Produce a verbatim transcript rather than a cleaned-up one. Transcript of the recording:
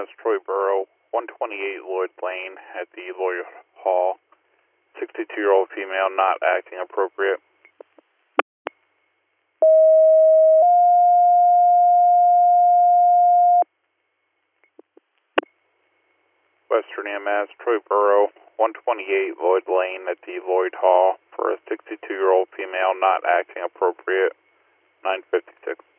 M S, Troy Borough, one twenty-eight Lloyd Lane at the Lloyd Hall. sixty-two-year-old female not acting appropriate. Western M S, Troy Borough, one twenty-eight Lloyd Lane at the Lloyd Hall for a sixty-two-year-old female not acting appropriate, nine fifty-six.